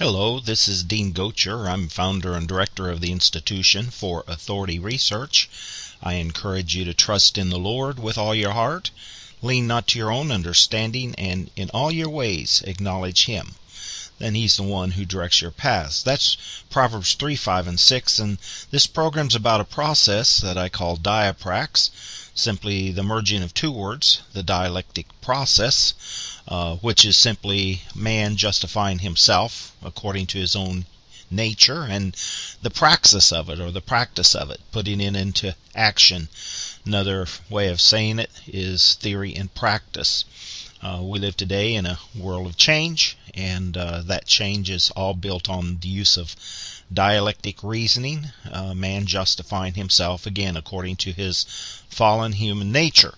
Hello, this is Dean Gocher. I'm founder and director of the Institution for Authority Research. I encourage you to trust in the Lord with all your heart, lean not to your own understanding, and in all your ways acknowledge Him. Then He's the one who directs your paths. That's Proverbs 3, 5, and 6, and this program's about a process that I call diaprax, simply the merging of two words, the dialectic process, which is simply man justifying himself according to his own nature, and the praxis of it, or the practice of it, putting it into action. Another way of saying it is theory and practice. We live today in a world of change, and that change is all built on the use of dialectic reasoning, man justifying himself, again, according to his fallen human nature.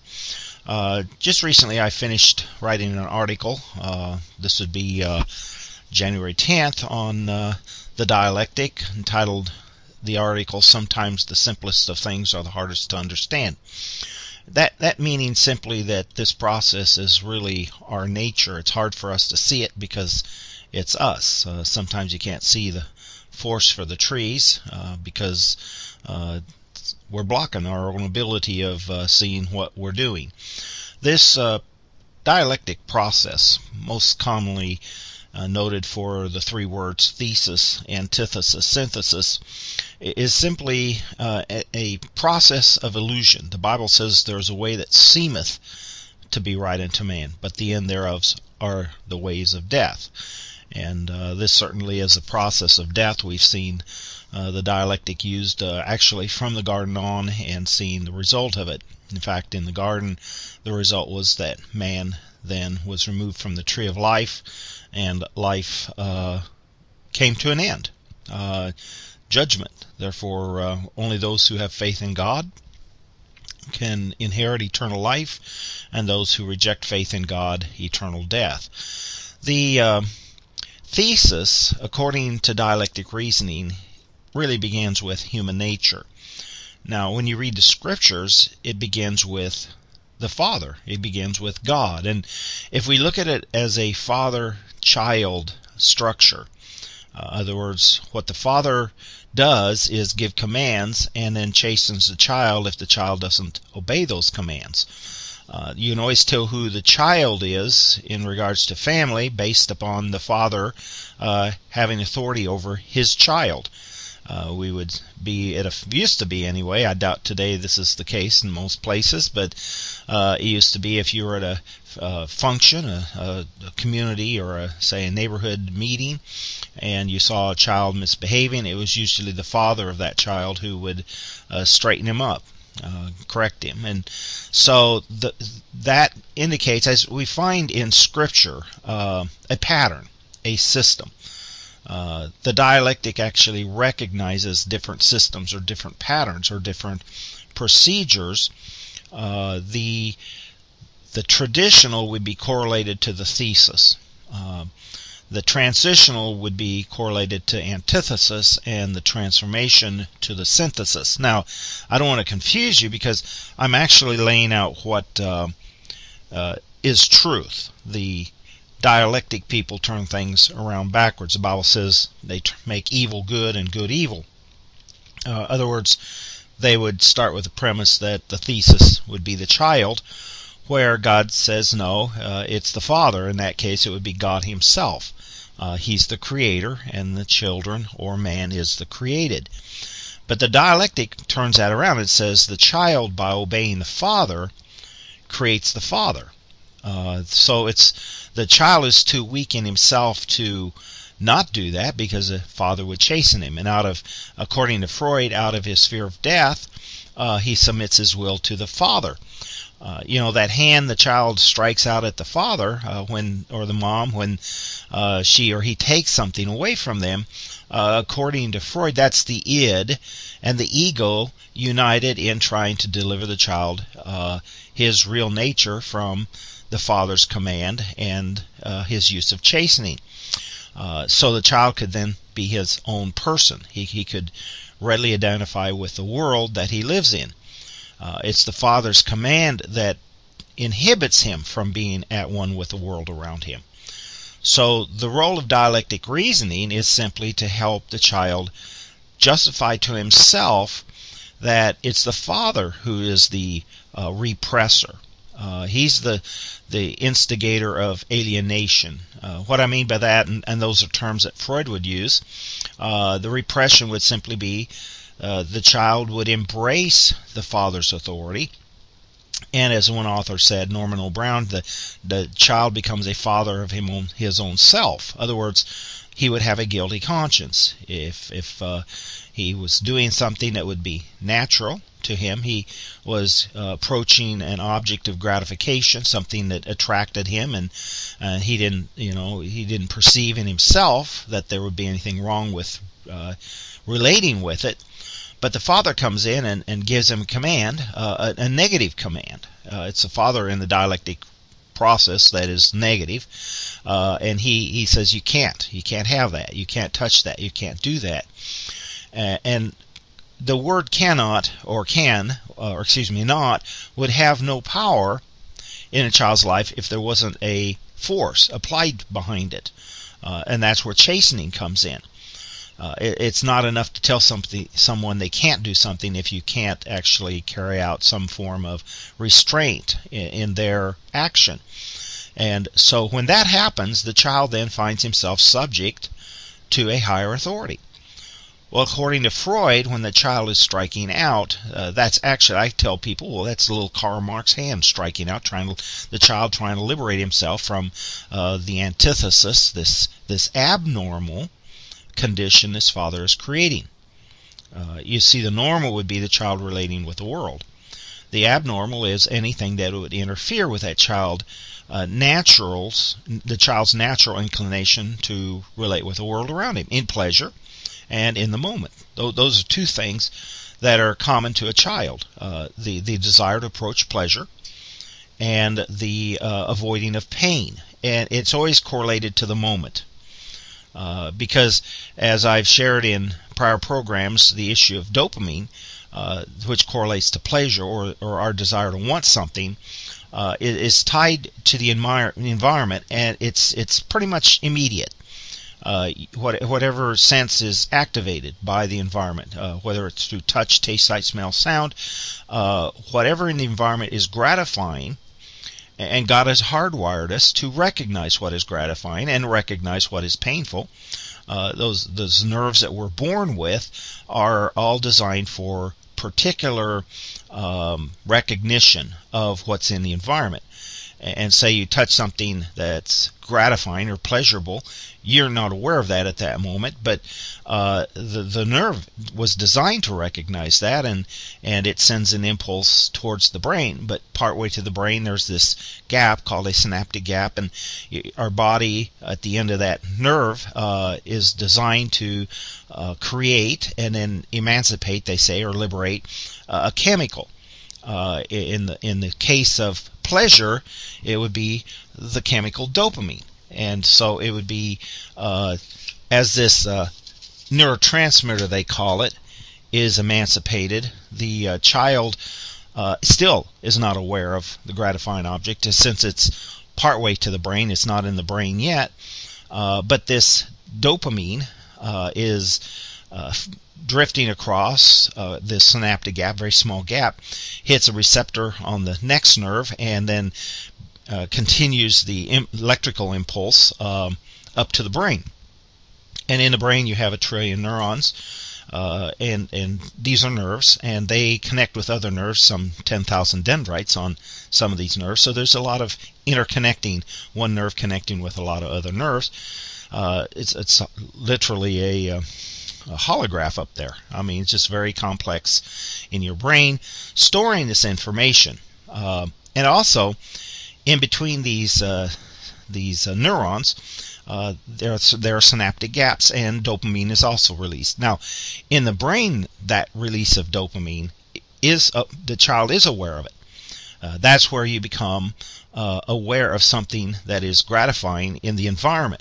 Just recently I finished writing an article, this would be January 10th, on the dialectic, entitled the article, "Sometimes the simplest of things are the hardest to understand." That meaning simply that this process is really our nature. It's hard for us to see it because it's us. Sometimes you can't see the forest for the trees because we're blocking our own ability of seeing what we're doing. This dialectic process, most commonly noted for the three words thesis, antithesis, synthesis, is simply a process of illusion. The Bible says there's a way that seemeth to be right unto man, but the end thereof are the ways of death. And this certainly is a process of death. We've seen the dialectic used actually from the garden on, and seen the result of it. In fact, in the garden, the result was that man then was removed from the tree of life, and life came to an end. Judgment. Therefore, only those who have faith in God can inherit eternal life, and those who reject faith in God, eternal death. The thesis, according to dialectic reasoning, really begins with human nature. Now, when you read the Scriptures, it begins with the Father. It begins with God. And if we look at it as a father-child structure, in other words, what the Father does is give commands and then chastens the child if the child doesn't obey those commands. You can always tell who the child is in regards to family based upon the father having authority over his child. We would be, it used to be anyway, I doubt today this is the case in most places, but it used to be if you were at a function, a community, or say a neighborhood meeting, and you saw a child misbehaving, it was usually the father of that child who would straighten him up, correct him. And so that indicates, as we find in Scripture, a pattern, a system. The dialectic actually recognizes different systems or different patterns or different procedures. The traditional would be correlated to the thesis. The transitional would be correlated to antithesis, and the transformation to the synthesis. Now, I don't want to confuse you because I'm actually laying out what is truth. The dialectic people turn things around backwards. The Bible says they make evil good and good evil. In other words, they would start with the premise that the thesis would be the child, where God says no, it's the Father. In that case, it would be God Himself. He's the creator, and the children or man is the created. But the dialectic turns that around. It says the child, by obeying the Father, creates the Father. So the child is too weak in himself to not do that, because the father would chasten him. And according to Freud, out of his fear of death, he submits his will to the father. That hand the child strikes out at the father or the mom when she or he takes something away from them. According to Freud, that's the id and the ego united in trying to deliver the child his real nature from the father's command and his use of chastening. So the child could then be his own person. He could readily identify with the world that he lives in. It's the father's command that inhibits him from being at one with the world around him. So the role of dialectic reasoning is simply to help the child justify to himself that it's the father who is the repressor. He's the instigator of alienation. What I mean by that, and those are terms that Freud would use, the repression would simply be the child would embrace the father's authority. And as one author said, Norman O. Brown, the child becomes a father of his own self. In other words, he would have a guilty conscience. If he was doing something that would be natural to him, he was approaching an object of gratification, something that attracted him, and he didn't perceive in himself that there would be anything wrong with relating with it. But the father comes in and gives him a command, a negative command. It's the father in the dialectic process that is negative, and he says you can't have that, you can't touch that, you can't do that. And the word cannot or not would have no power in a child's life if there wasn't a force applied behind it, and that's where chastening comes in. It's not enough to tell someone they can't do something if you can't actually carry out some form of restraint in their action. And so when that happens, the child then finds himself subject to a higher authority. Well, according to Freud, when the child is striking out, that's actually, I tell people, well, that's little Karl Marx hand striking out, the child trying to liberate himself from the antithesis, this abnormal condition this father is creating. You see, the normal would be the child relating with the world. The abnormal is anything that would interfere with that the child's natural inclination to relate with the world around him, in pleasure and in the moment. Those are two things that are common to a child. The desire to approach pleasure and the avoiding of pain. And it's always correlated to the moment. Because, as I've shared in prior programs, the issue of dopamine, which correlates to pleasure or our desire to want something, is tied to the environment, and it's pretty much immediate. Whatever sense is activated by the environment, whether it's through touch, taste, sight, smell, sound, whatever in the environment is gratifying. And God has hardwired us to recognize what is gratifying and recognize what is painful. Those nerves that we're born with are all designed for particular recognition of what's in the environment. And say you touch something that's gratifying or pleasurable, you're not aware of that at that moment, but the nerve was designed to recognize that, and it sends an impulse towards the brain. But partway to the brain, there's this gap called a synaptic gap, and our body at the end of that nerve is designed to create and then emancipate, they say, or liberate a chemical. In the case of pleasure, it would be the chemical dopamine. And so it would be, as this neurotransmitter, they call it, is emancipated, the child still is not aware of the gratifying object, since it's partway to the brain, it's not in the brain yet, but this dopamine is drifting across this synaptic gap, very small gap, hits a receptor on the next nerve, and then continues the electrical impulse up to the brain. And in the brain you have 1 trillion neurons, and these are nerves, and they connect with other nerves, some 10,000 dendrites on some of these nerves, so there's a lot of interconnecting, one nerve connecting with a lot of other nerves. It's literally a holograph up there. I mean, it's just very complex in your brain, storing this information. And also, in between these neurons, there are synaptic gaps, and dopamine is also released. Now, in the brain, that release of dopamine is the child is aware of it. That's where you become aware of something that is gratifying in the environment.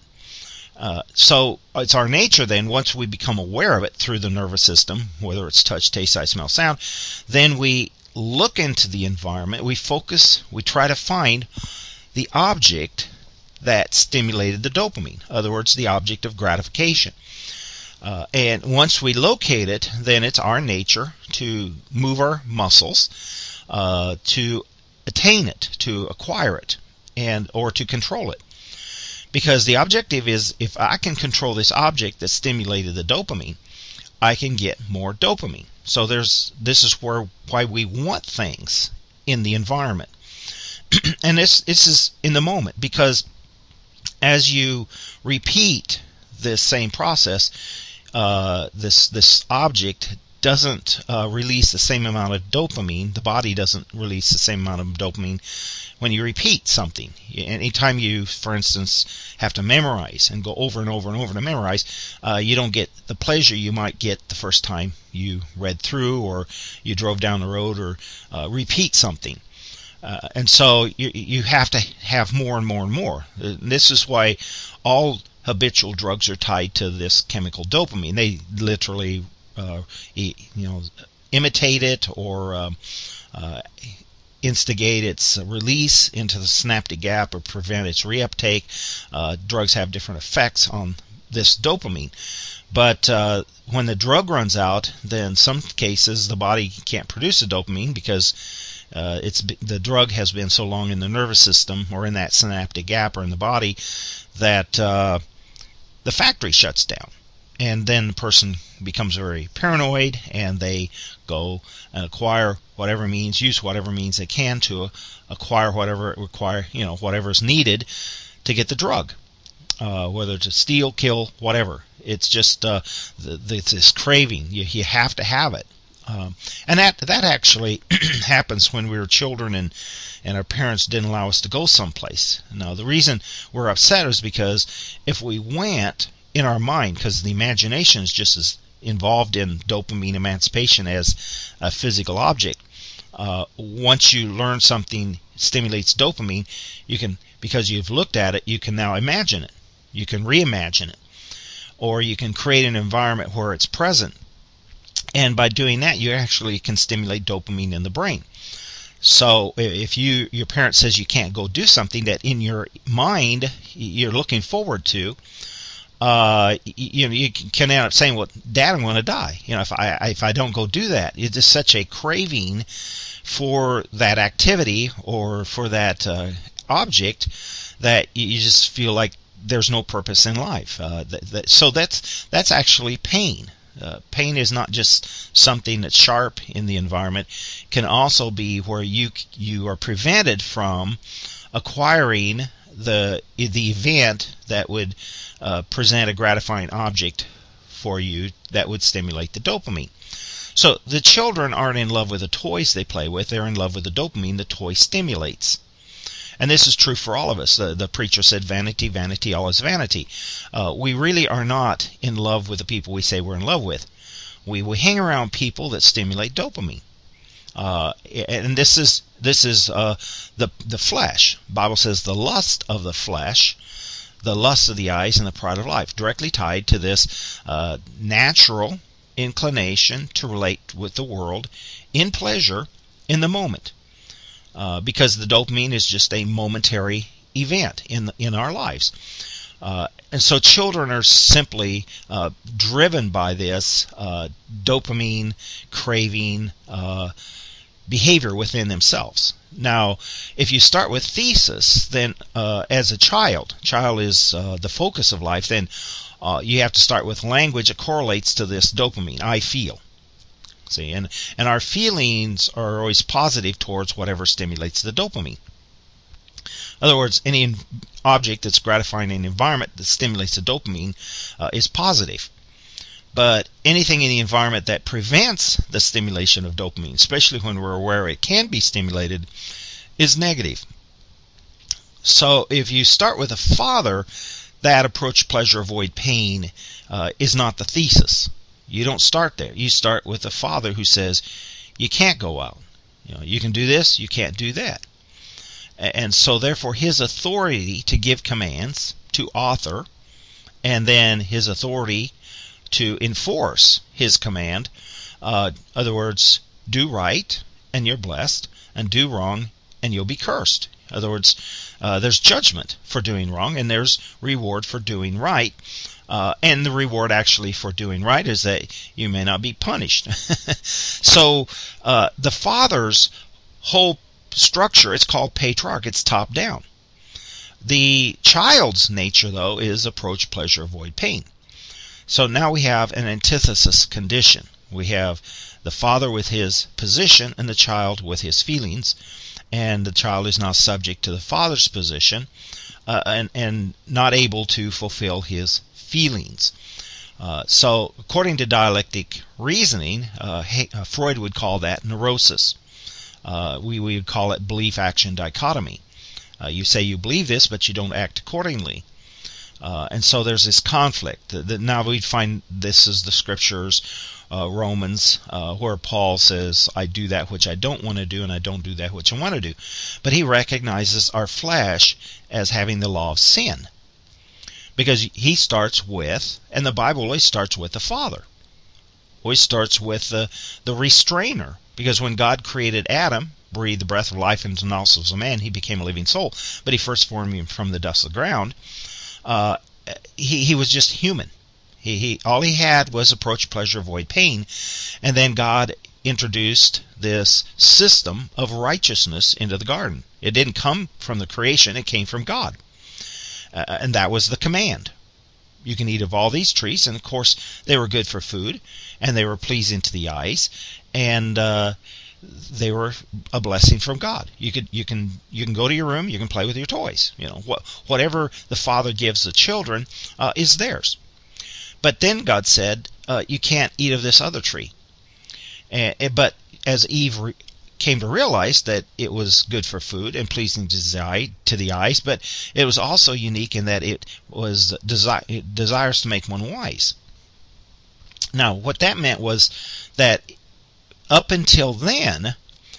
So it's our nature then, once we become aware of it through the nervous system, whether it's touch, taste, sight, smell, sound, then we look into the environment, we focus, we try to find the object that stimulated the dopamine. In other words, the object of gratification. And once we locate it, then it's our nature to move our muscles to attain it, to acquire it, or to control it. Because the objective is, if I can control this object that stimulated the dopamine, I can get more dopamine. So this is why we want things in the environment. And this is in the moment, because as you repeat this same process, this object doesn't release the same amount of dopamine. The body doesn't release the same amount of dopamine when you repeat something. Anytime you, for instance, have to memorize and go over and over and over to memorize, you don't get the pleasure you might get the first time you read through, or you drove down the road, or repeat something. And so you have to have more and more and more. This is why all habitual drugs are tied to this chemical dopamine. They literally imitate it, or instigate its release into the synaptic gap, or prevent its reuptake. Drugs have different effects on this dopamine. But when the drug runs out, then in some cases the body can't produce the dopamine, because the drug has been so long in the nervous system, or in that synaptic gap, or in the body, that the factory shuts down. And then the person becomes very paranoid, and they go and acquire whatever means, use whatever means they can to acquire whatever is needed to get the drug, whether to steal, kill, whatever. It's just this craving. You have to have it, and that actually happens when we were children and our parents didn't allow us to go someplace. Now, the reason we're upset is because if we went in our mind, because the imagination is just as involved in dopamine emancipation as a physical object. Once you learn something stimulates dopamine, you can, because you've looked at it, you can now imagine it. You can reimagine it. Or you can create an environment where it's present. And by doing that, you actually can stimulate dopamine in the brain. So if your parent says you can't go do something that in your mind you're looking forward to, you can end up saying, "Well, Dad, I'm going to die. If I don't go do that." It's just such a craving for that activity or for that object that you just feel like there's no purpose in life. So that's actually pain. Pain is not just something that's sharp in the environment. It can also be where you are prevented from acquiring the event that would present a gratifying object for you that would stimulate the dopamine. So the children aren't in love with the toys they play with. They're in love with the dopamine the toy stimulates. And this is true for all of us. The preacher said, "Vanity, vanity, all is vanity." We really are not in love with the people we say we're in love with. We hang around people that stimulate dopamine. And this is the flesh. The Bible says the lust of the flesh, the lust of the eyes, and the pride of life, directly tied to this natural inclination to relate with the world in pleasure in the moment. Because the dopamine is just a momentary event in our lives. And so children are simply driven by this dopamine craving behavior within themselves. Now, if you start with thesis, then as a child is the focus of life, then you have to start with language that correlates to this dopamine. I feel. See, and our feelings are always positive towards whatever stimulates the dopamine. In other words, any object that's gratifying in an environment that stimulates the dopamine is positive. But anything in the environment that prevents the stimulation of dopamine, especially when we're aware it can be stimulated, is negative. So if you start with a father that approach pleasure, avoid pain is not the thesis. You don't start there. You start with a father who says, you can't go out. You can do this, you can't do that. And so therefore his authority to give commands, to author, and then his authority to enforce his command, other words, do right and you're blessed, and do wrong and you'll be cursed. In other words, there's judgment for doing wrong, and there's reward for doing right. And the reward actually for doing right is that you may not be punished. So the father's whole structure, it's called patriarch. It's top down. The child's nature, though, is approach pleasure, avoid pain. So now we have an antithesis condition. We have the father with his position and the child with his feelings, and the child is now subject to the father's position and not able to fulfill his feelings. So according to dialectic reasoning, Freud would call that neurosis. We would call it belief-action dichotomy. You say you believe this, but you don't act accordingly. And so there's this conflict. Now we find this is the scriptures, Romans, where Paul says, I do that which I don't want to do, and I don't do that which I want to do. But he recognizes our flesh as having the law of sin. Because he starts with, and the Bible always starts with the Father. Always starts with the restrainer. Because when God created Adam, breathed the breath of life into the nostrils of man, he became a living soul. But he first formed him from the dust of the ground. He was just human. All he had was approach pleasure, avoid pain. And then God introduced this system of righteousness into the garden. It didn't come from the creation, it came from God. And that was the command. You can eat of all these trees, and of course they were good for food, and they were pleasing to the eyes, and they were a blessing from God. You can go to your room, you can play with your toys. Whatever the Father gives the children is theirs. But then God said, you can't eat of this other tree. But as Eve came to realize that it was good for food and pleasing to the eyes, but it was also unique in that it was desires to make one wise. Now, what that meant was that up until then,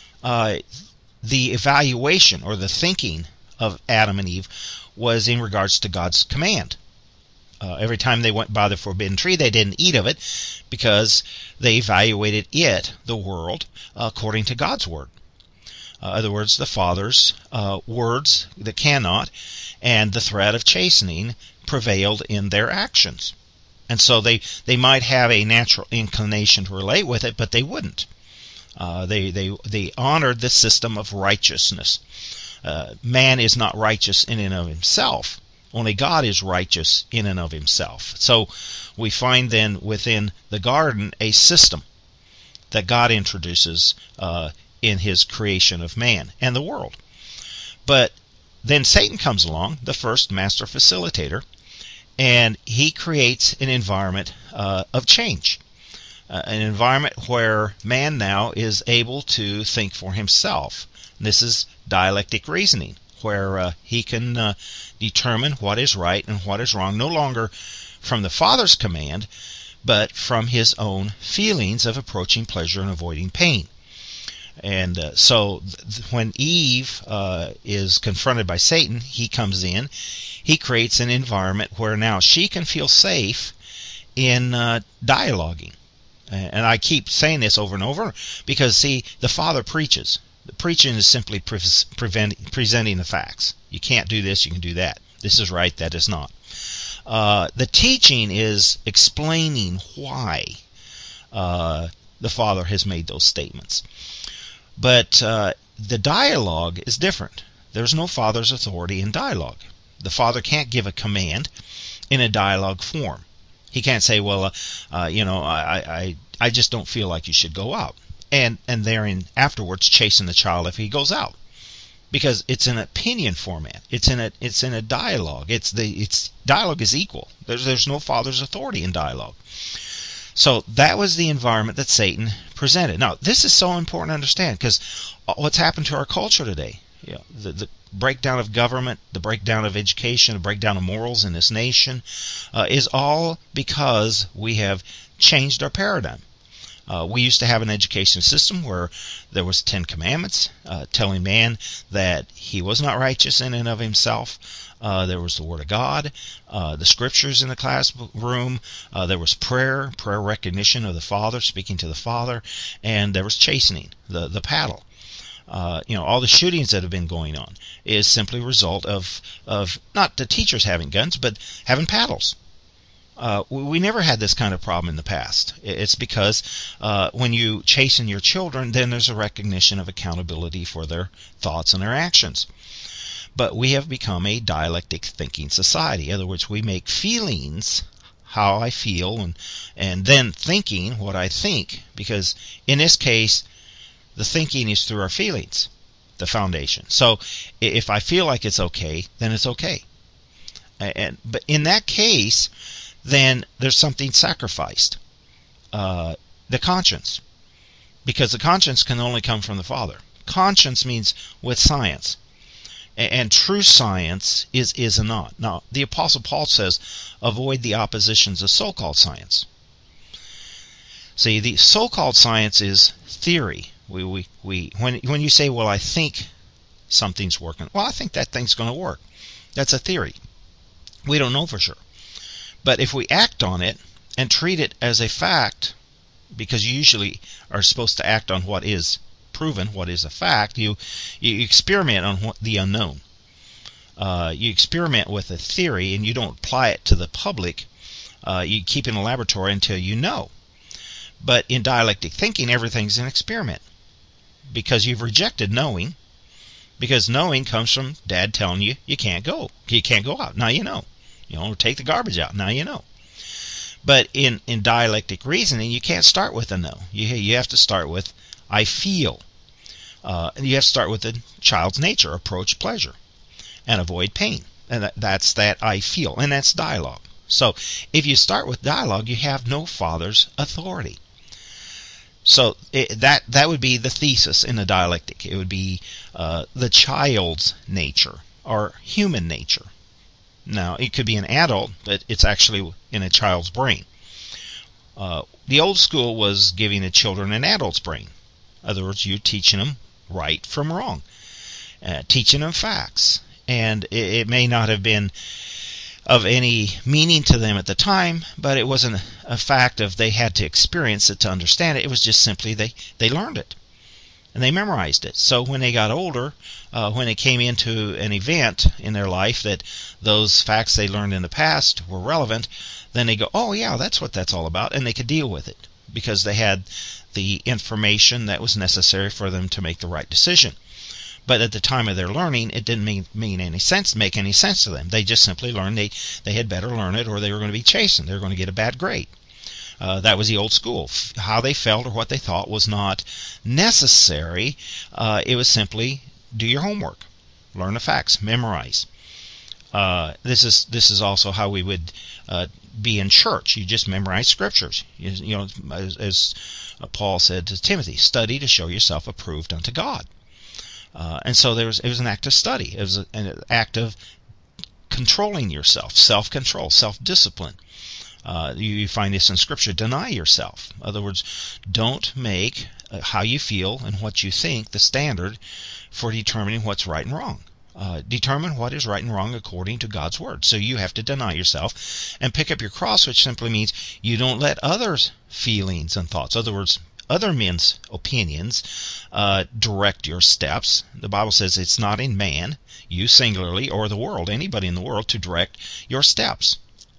the evaluation or the thinking of Adam and Eve was in regards to God's command. Every time they went by the forbidden tree, they didn't eat of it because they evaluated the world, according to God's word. In other words, the Father's words that cannot, and the threat of chastening prevailed in their actions. And so they might have a natural inclination to relate with it, but they wouldn't. They honored the system of righteousness. Man is not righteous in and of himself. Only God is righteous in and of himself. So we find then within the garden a system that God introduces in his creation of man and the world. But then Satan comes along, the first master facilitator, and he creates an environment of change. An environment where man now is able to think for himself. This is dialectic reasoning, where he can determine what is right and what is wrong, no longer from the Father's command, but from his own feelings of approaching pleasure and avoiding pain. And so when Eve is confronted by Satan, he comes in, he creates an environment where now she can feel safe in dialoguing. And I keep saying this over and over because, see, the Father preaches. The preaching is simply presenting the facts. You can't do this, you can do that. This is right, that is not. The teaching is explaining why the Father has made those statements. But the dialogue is different. There's no Father's authority in dialogue. The Father can't give a command in a dialogue form. He can't say, well, I just don't feel like you should go out. And therein afterwards chasing the child if he goes out, because it's an opinion format. It's in a dialogue. Dialogue is equal. There's no Father's authority in dialogue. So that was the environment that Satan presented. Now this is so important to understand, because what's happened to our culture today, the breakdown of government, the breakdown of education, the breakdown of morals in this nation, is all because we have changed our paradigm. We used to have an education system where there was 10 commandments telling man that he was not righteous in and of himself. There was the Word of God, the Scriptures in the classroom. There was prayer recognition of the Father, speaking to the Father, and there was chastening, the paddle. all the shootings that have been going on is simply a result of not the teachers having guns, but having paddles. We never had this kind of problem in the past. It's because when you chasten your children, then there's a recognition of accountability for their thoughts and their actions. But we have become a dialectic thinking society. In other words, we make feelings how I feel and then thinking what I think, because in this case, the thinking is through our feelings, the foundation. So if I feel like it's okay, then it's okay. But in that case, then there's something sacrificed, the conscience, because the conscience can only come from the Father. Conscience means with science, and true science is a not. Now, the Apostle Paul says, avoid the oppositions of so-called science. See, the so-called science is theory. When you say, well, I think something's working, well, I think that thing's going to work. That's a theory. We don't know for sure. But if we act on it and treat it as a fact, because you usually are supposed to act on what is proven, what is a fact, you experiment on the unknown. You experiment with a theory and you don't apply it to the public. You keep it in a laboratory until you know. But in dialectic thinking, everything's an experiment, because you've rejected knowing, because knowing comes from Dad telling you you can't go out. Now you know. Take the garbage out. Now you know. But in dialectic reasoning, you can't start with a no. You have to start with I feel. And you have to start with the child's nature, approach pleasure, and avoid pain. And that's that I feel, and that's dialogue. So if you start with dialogue, you have no father's authority. So that would be the thesis in the dialectic. It would be the child's nature, or human nature. Now, it could be an adult, but it's actually in a child's brain. The old school was giving the children an adult's brain. In other words, you're teaching them right from wrong, teaching them facts. And it may not have been of any meaning to them at the time, but it wasn't a fact of they had to experience it to understand it. It was just simply they learned it. And they memorized it. So when they got older, when they came into an event in their life that those facts they learned in the past were relevant, then they go, oh yeah, that's what that's all about, and they could deal with it because they had the information that was necessary for them to make the right decision. But at the time of their learning, it didn't make any sense to them. They just simply learned they had better learn it or they were going to be chastened. They were going to get a bad grade. That was the old school. How they felt or what they thought was not necessary. It was simply do your homework, learn the facts, memorize. This is also how we would be in church. You just memorize scriptures. As Paul said to Timothy, study to show yourself approved unto God. And so it was an act of study. It was an act of controlling yourself, self-control, self-discipline. You find this in Scripture. Deny yourself. In other words, don't make how you feel and what you think the standard for determining what's right and wrong. Determine what is right and wrong according to God's Word. So you have to deny yourself and pick up your cross, which simply means you don't let others' feelings and thoughts, in other words, other men's opinions, direct your steps. The Bible says it's not in man, you singularly, or the world, anybody in the world, to direct your steps.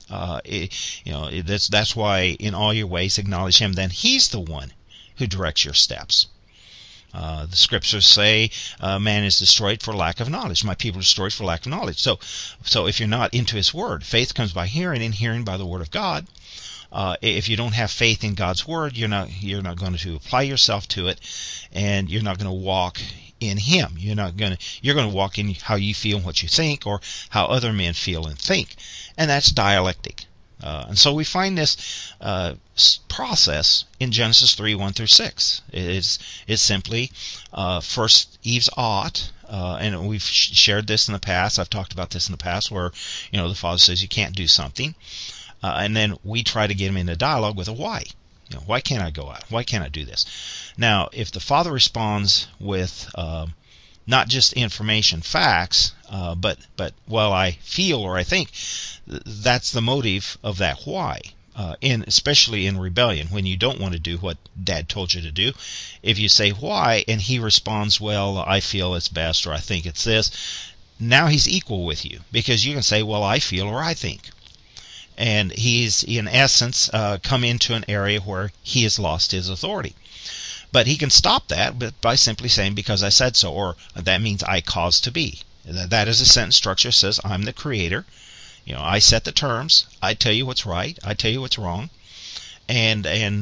That's why in all your ways acknowledge Him. Then He's the one who directs your steps. The Scriptures say man is destroyed for lack of knowledge. My people are destroyed for lack of knowledge. So if you're not into His Word, faith comes by hearing, and hearing by the Word of God. If you don't have faith in God's Word, you're not going to apply yourself to it, and you're not going to walk in Him. You're going to walk in how you feel and what you think, or how other men feel and think, and that's dialectic. And so we find this process in Genesis 3:1-6. It's simply first Eve's ought, and we've shared this in the past. I've talked about this in the past, where the Father says you can't do something. And then we try to get him into dialogue with a why. Why can't I go out? Why can't I do this? Now, if the Father responds with not just information, facts, but well, I feel or I think, that's the motive of that why. especially in rebellion, when you don't want to do what Dad told you to do. If you say why, and he responds, well, I feel it's best, or I think it's this, now he's equal with you, because you can say, well, I feel or I think. And he's, in essence, come into an area where he has lost his authority. But he can stop that by simply saying, because I said so, or that means I caused to be. That is a sentence structure. Says, I'm the creator. I set the terms. I tell you what's right. I tell you what's wrong. And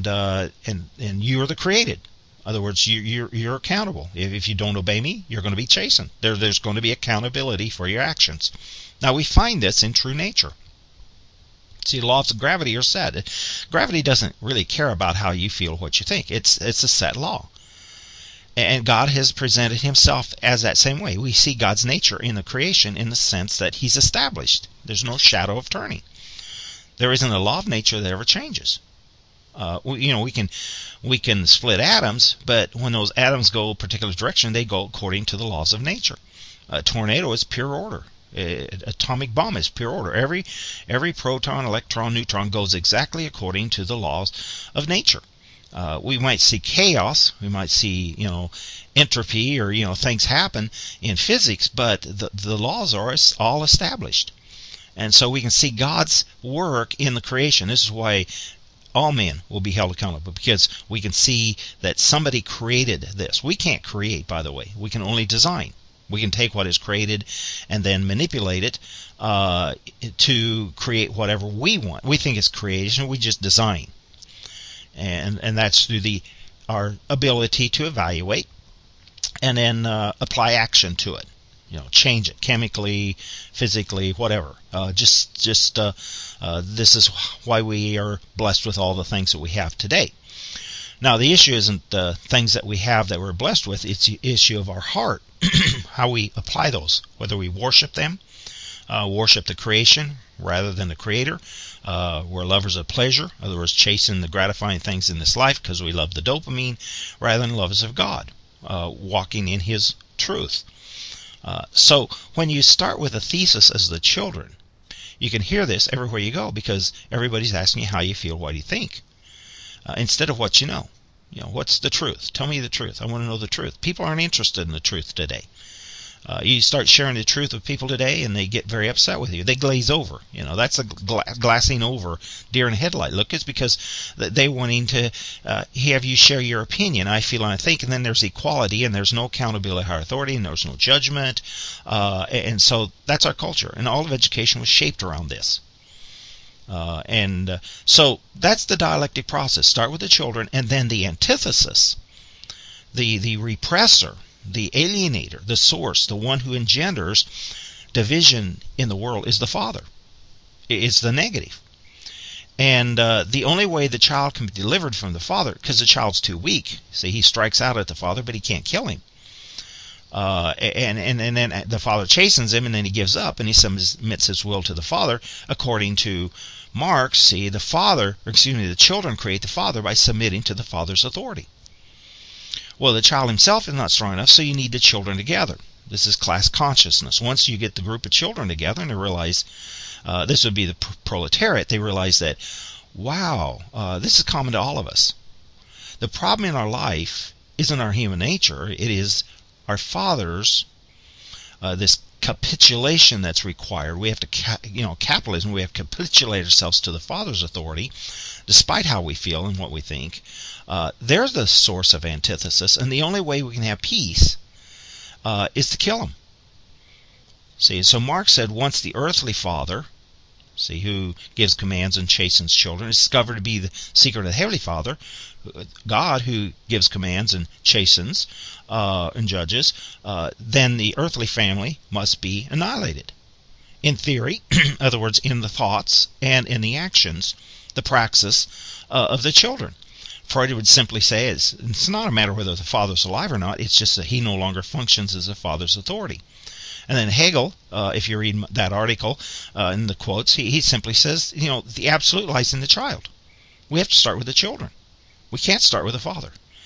you are the created. In other words, you're accountable. If you don't obey me, you're going to be chastened. There's going to be accountability for your actions. Now, we find this in true nature. See, the laws of gravity are set. Gravity doesn't really care about how you feel or what you think. It's a set law. And God has presented himself as that same way. We see God's nature in the creation in the sense that he's established. There's no shadow of turning. There isn't a law of nature that ever changes. We can split atoms, but when those atoms go a particular direction, they go according to the laws of nature. A tornado is pure order. Atomic bomb is pure order. Every proton, electron, neutron goes exactly according to the laws of nature. We might see chaos, we might see entropy, or things happen in physics, but the laws are all established. And so we can see God's work in the creation. This is why all men will be held accountable, because we can see that somebody created this. We can't create, by the way. We can only design. We can take what is created and then manipulate it to create whatever we want. We think it's creation, we just design. And that's through our ability to evaluate and then apply action to it. Change it chemically, physically, whatever. This is why we are blessed with all the things that we have today. Now, the issue isn't the things that we have that we're blessed with. It's the issue of our heart, how we apply those, whether we worship them, worship the creation rather than the creator. We're lovers of pleasure, in other words, chasing the gratifying things in this life because we love the dopamine, rather than lovers of God, walking in his truth. So when you start with a thesis as the children, you can hear this everywhere you go, because everybody's asking you how you feel, what do you think, instead of what you know. What's the truth? Tell me the truth. I want to know the truth. People aren't interested in the truth today. You start sharing the truth with people today, and they get very upset with you. They glaze over. That's a glassing over deer in the headlight look. It's because they're wanting to have you share your opinion. I feel and I think, and then there's equality, and there's no accountability, higher authority, and there's no judgment. And so that's our culture, and all of education was shaped around this. So that's the dialectic process. Start with the children, and then the antithesis, the repressor, the alienator, the source, the one who engenders division in the world is the father. It's the negative. And the only way the child can be delivered from the father, because the child's too weak. See, he strikes out at the father, but he can't kill him. And then the father chastens him, and then he gives up, and he submits his will to the father. According to Marx, the children create the father by submitting to the father's authority. Well, the child himself is not strong enough, so you need the children together. This is class consciousness. Once you get the group of children together and they realize, this would be the proletariat, they realize that, wow, this is common to all of us. The problem in our life isn't our human nature. It is our fathers, this capitulation that's required. We have to, capitalism, we have to capitulate ourselves to the father's authority, despite how we feel and what we think. They're the source of antithesis, and the only way we can have peace is to kill them. See, so Marx said once the earthly father, who gives commands and chastens children, is discovered to be the secret of the heavenly father, God, who gives commands and chastens and judges, then the earthly family must be annihilated. In theory, in other words, in the thoughts and in the actions, the praxis of the children. Freud would simply say it's not a matter whether the father's alive or not, it's just that he no longer functions as a father's authority. And then Hegel, if you read that article in the quotes, he simply says, the absolute lies in the child. We have to start with the children. We can't start with the father.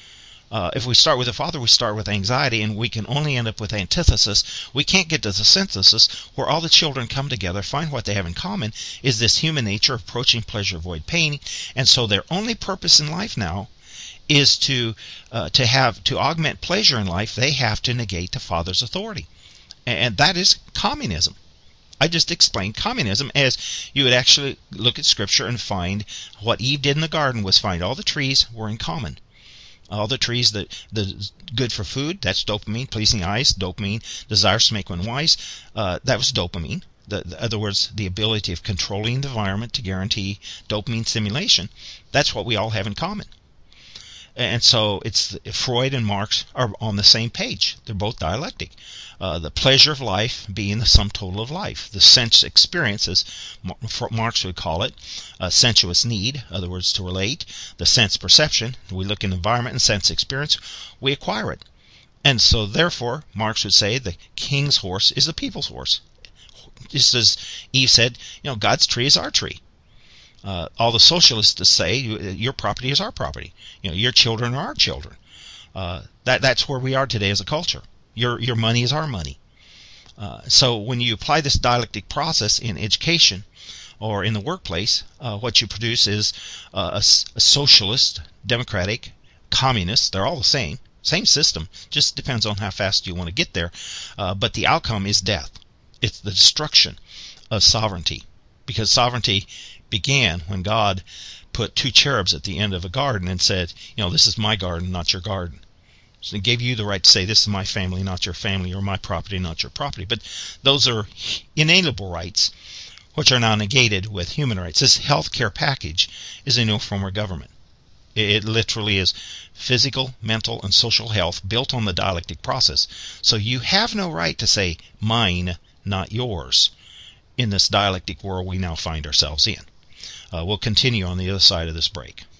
If we start with the Father, we start with anxiety, and we can only end up with antithesis. We can't get to the synthesis where all the children come together, find what they have in common is this human nature approaching pleasure, avoid pain, and so their only purpose in life now is to augment pleasure in life. They have to negate the Father's authority, and that is communism. I just explained communism as you would actually look at Scripture and find what Eve did in the garden was find all the trees were in common. All the trees that good for food, that's dopamine, pleasing eyes, dopamine, desires to make one wise, that was dopamine. In other words, the ability of controlling the environment to guarantee dopamine stimulation. That's what we all have in common. And so Freud and Marx are on the same page. They're both dialectic. The pleasure of life being the sum total of life. The sense experience, as Marx would call it, sensuous need, in other words, to relate. The sense perception, we look in the environment and sense experience, we acquire it. And so therefore, Marx would say the king's horse is the people's horse. Just as Eve said, God's tree is our tree. All the socialists say your property is our property. Your children are our children. That's where we are today as a culture. Your money is our money. So when you apply this dialectic process in education or in the workplace, what you produce is a socialist, democratic, communist. They're all the same system. Just depends on how fast you want to get there. But the outcome is death. It's the destruction of sovereignty, because sovereignty began when God put two cherubs at the end of a garden and said, this is my garden, not your garden. So he gave you the right to say, this is my family, not your family, or my property, not your property. But those are inalienable rights, which are now negated with human rights. This health care package is a new form of government. It literally is physical, mental, and social health built on the dialectic process. So you have no right to say, mine, not yours, in this dialectic world we now find ourselves in. We'll continue on the other side of this break.